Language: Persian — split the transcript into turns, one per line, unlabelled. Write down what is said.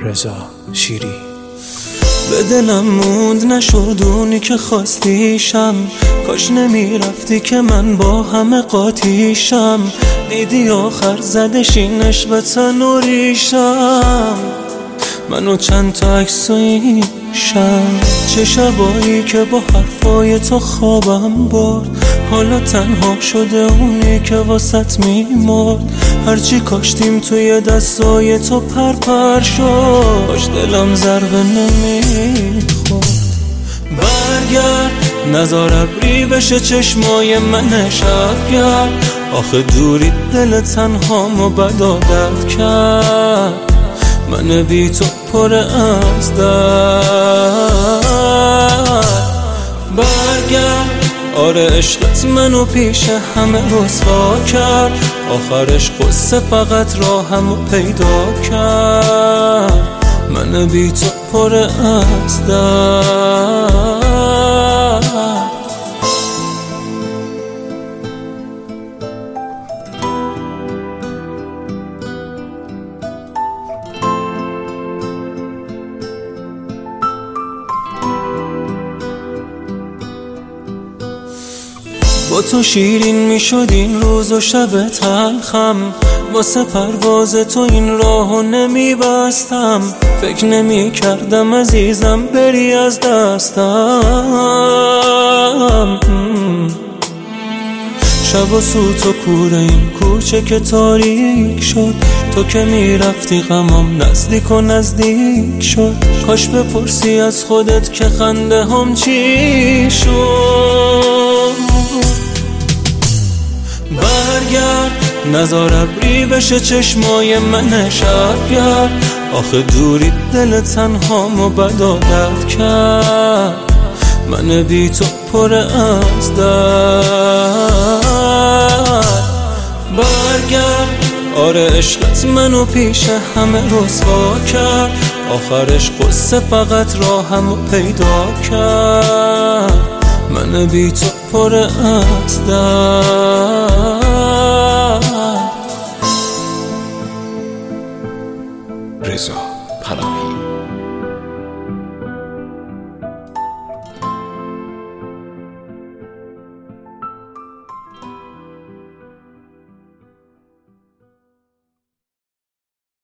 رضا شیری.
به دلم موند نشد اونی که خواستیشم، کاش نمیرفتی که من با همه قاطیشم. دیدی آخر زدش این عشق به تن و ریشم، منو چند تا عکس و ایشم. چه شبایی که با حرفای تو خوابم برد، حالا تنها شده اونی که واسط میمرد. هرچی کاشتیم توی دستای تو پرپر شد، کاش دلم ضربه نمیخورد. برگرد نزار ابری بشه چشمای من شبگرد، آخه دوری دل تنهامو بد عادت کرد. من بی تو پر از درد. برگرد آره عشقت منو پیش همه رسوا کرد، آخرش قصه فقط راهمو پیدا کرد. من بی تو پر از درد. با تو شیرین میشد این روز و شب تلخم، واسه پرواز تو این راهو نمیبستم. فکر نمی کردم عزیزم بری از دستم. شب و سوت و کوره این کوچه که تاریک شد، تو که میرفتی غمام نزدیک و نزدیک شد. کاش بپرسی از خودت که خنده هم چی شد. برگرد نزار ابری بشه چشمای من شبگرد، آخه دوری دل تنهامو بد عادت کرد. من بی تو پر از درد. برگرد آره عشقت منو پیش همه رسوا کرد، آخرش قصه فقط راهمو پیدا کرد. من بی تو پر از درد.
رضا پناهی.